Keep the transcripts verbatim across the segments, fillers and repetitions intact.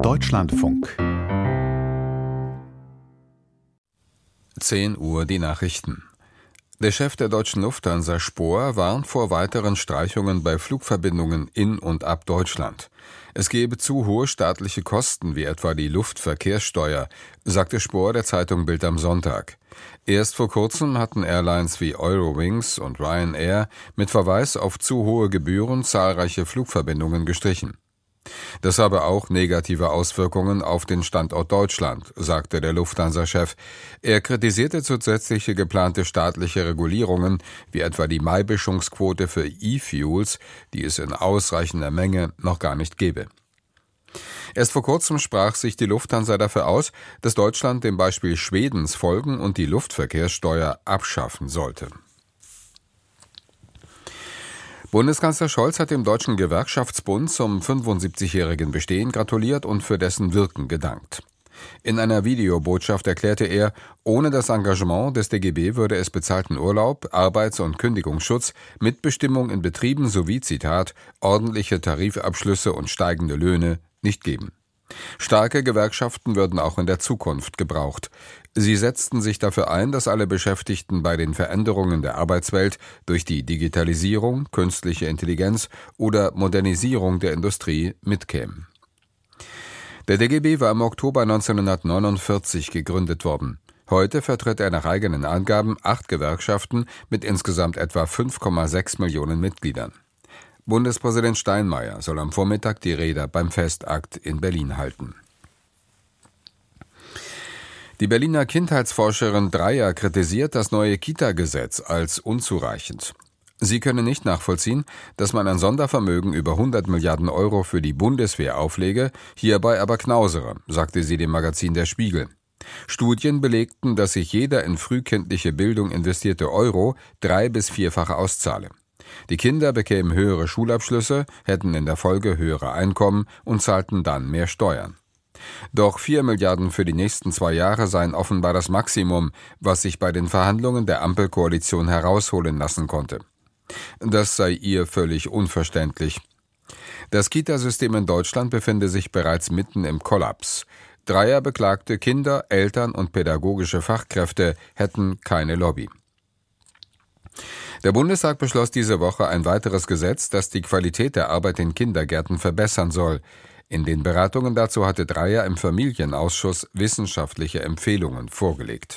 Deutschlandfunk. zehn Uhr die Nachrichten. Der Chef der deutschen Lufthansa Spohr warnt vor weiteren Streichungen bei Flugverbindungen in und ab Deutschland. Es gebe zu hohe staatliche Kosten, wie etwa die Luftverkehrssteuer, sagte Spohr der Zeitung Bild am Sonntag. Erst vor kurzem hatten Airlines wie Eurowings und Ryanair mit Verweis auf zu hohe Gebühren zahlreiche Flugverbindungen gestrichen. Das habe auch negative Auswirkungen auf den Standort Deutschland, sagte der Lufthansa-Chef. Er kritisierte zusätzliche geplante staatliche Regulierungen, wie etwa die Maibischungsquote für E-Fuels, die es in ausreichender Menge noch gar nicht gebe. Erst vor kurzem sprach sich die Lufthansa dafür aus, dass Deutschland dem Beispiel Schwedens folgen und die Luftverkehrssteuer abschaffen sollte. Bundeskanzler Scholz hat dem Deutschen Gewerkschaftsbund zum fünfundsiebzigjährigen Bestehen gratuliert und für dessen Wirken gedankt. In einer Videobotschaft erklärte er, ohne das Engagement des D G B würde es bezahlten Urlaub, Arbeits- und Kündigungsschutz, Mitbestimmung in Betrieben sowie, Zitat, ordentliche Tarifabschlüsse und steigende Löhne nicht geben. Starke Gewerkschaften würden auch in der Zukunft gebraucht. Sie setzten sich dafür ein, dass alle Beschäftigten bei den Veränderungen der Arbeitswelt durch die Digitalisierung, künstliche Intelligenz oder Modernisierung der Industrie mitkämen. Der D G B war im Oktober neunzehnhundertneunundvierzig gegründet worden. Heute vertritt er nach eigenen Angaben acht Gewerkschaften mit insgesamt etwa fünf Komma sechs Millionen Mitgliedern. Bundespräsident Steinmeier soll am Vormittag die Rede beim Festakt in Berlin halten. Die Berliner Kindheitsforscherin Dreyer kritisiert das neue Kita-Gesetz als unzureichend. Sie könne nicht nachvollziehen, dass man ein Sondervermögen über hundert Milliarden Euro für die Bundeswehr auflege, hierbei aber knausere, sagte sie dem Magazin Der Spiegel. Studien belegten, dass sich jeder in frühkindliche Bildung investierte Euro drei- bis vierfach auszahle. Die Kinder bekämen höhere Schulabschlüsse, hätten in der Folge höhere Einkommen und zahlten dann mehr Steuern. Doch vier Milliarden für die nächsten zwei Jahre seien offenbar das Maximum, was sich bei den Verhandlungen der Ampelkoalition herausholen lassen konnte. Das sei ihr völlig unverständlich. Das Kitasystem in Deutschland befinde sich bereits mitten im Kollaps. Dreyer beklagte, Kinder, Eltern und pädagogische Fachkräfte hätten keine Lobby. Der Bundestag beschloss diese Woche ein weiteres Gesetz, das die Qualität der Arbeit in Kindergärten verbessern soll. In den Beratungen dazu hatte Dreyer im Familienausschuss wissenschaftliche Empfehlungen vorgelegt.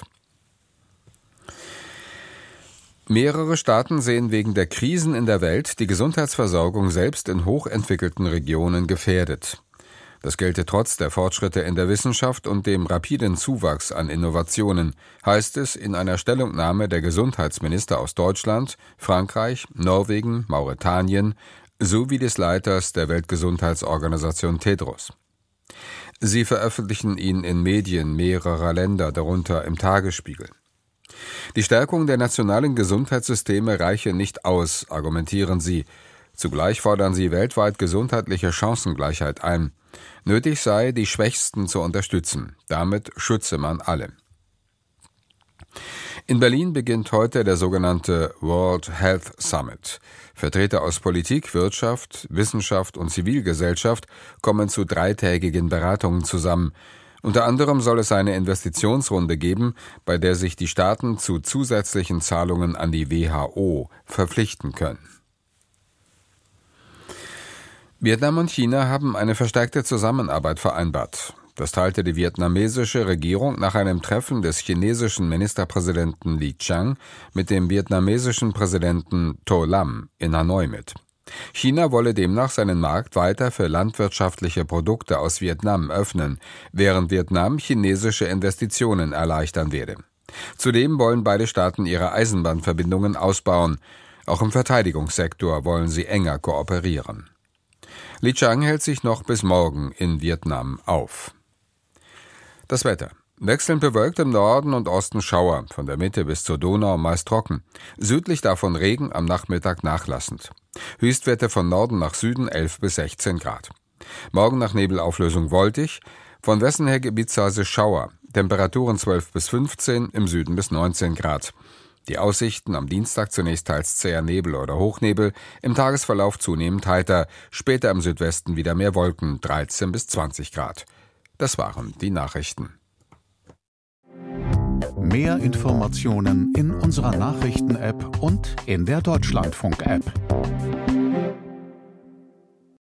Mehrere Staaten sehen wegen der Krisen in der Welt die Gesundheitsversorgung selbst in hochentwickelten Regionen gefährdet. Das gelte trotz der Fortschritte in der Wissenschaft und dem rapiden Zuwachs an Innovationen, heißt es in einer Stellungnahme der Gesundheitsminister aus Deutschland, Frankreich, Norwegen, Mauretanien sowie des Leiters der Weltgesundheitsorganisation Tedros. Sie veröffentlichen ihn in Medien mehrerer Länder, darunter im Tagesspiegel. Die Stärkung der nationalen Gesundheitssysteme reiche nicht aus, argumentieren sie. Zugleich fordern sie weltweit gesundheitliche Chancengleichheit ein. Nötig sei, die Schwächsten zu unterstützen. Damit schütze man alle. In Berlin beginnt heute der sogenannte World Health Summit. Vertreter aus Politik, Wirtschaft, Wissenschaft und Zivilgesellschaft kommen zu dreitägigen Beratungen zusammen. Unter anderem soll es eine Investitionsrunde geben, bei der sich die Staaten zu zusätzlichen Zahlungen an die W H O verpflichten können. Vietnam und China haben eine verstärkte Zusammenarbeit vereinbart. Das teilte die vietnamesische Regierung nach einem Treffen des chinesischen Ministerpräsidenten Li Qiang mit dem vietnamesischen Präsidenten To Lam in Hanoi mit. China wolle demnach seinen Markt weiter für landwirtschaftliche Produkte aus Vietnam öffnen, während Vietnam chinesische Investitionen erleichtern werde. Zudem wollen beide Staaten ihre Eisenbahnverbindungen ausbauen. Auch im Verteidigungssektor wollen sie enger kooperieren. Li Qiang hält sich noch bis morgen in Vietnam auf. Das Wetter. Wechselnd bewölkt im Norden und Osten Schauer, von der Mitte bis zur Donau meist trocken. Südlich davon Regen, am Nachmittag nachlassend. Höchstwerte von Norden nach Süden elf bis sechzehn Grad. Morgen nach Nebelauflösung wolkig, von Westen her gebietsweise Schauer. Temperaturen zwölf bis fünfzehn, im Süden bis neunzehn Grad. Die Aussichten am Dienstag zunächst teils zäher Nebel oder Hochnebel, im Tagesverlauf zunehmend heiter, später im Südwesten wieder mehr Wolken, dreizehn bis zwanzig Grad. Das waren die Nachrichten. Mehr Informationen in unserer Nachrichten-App und in der Deutschlandfunk-App.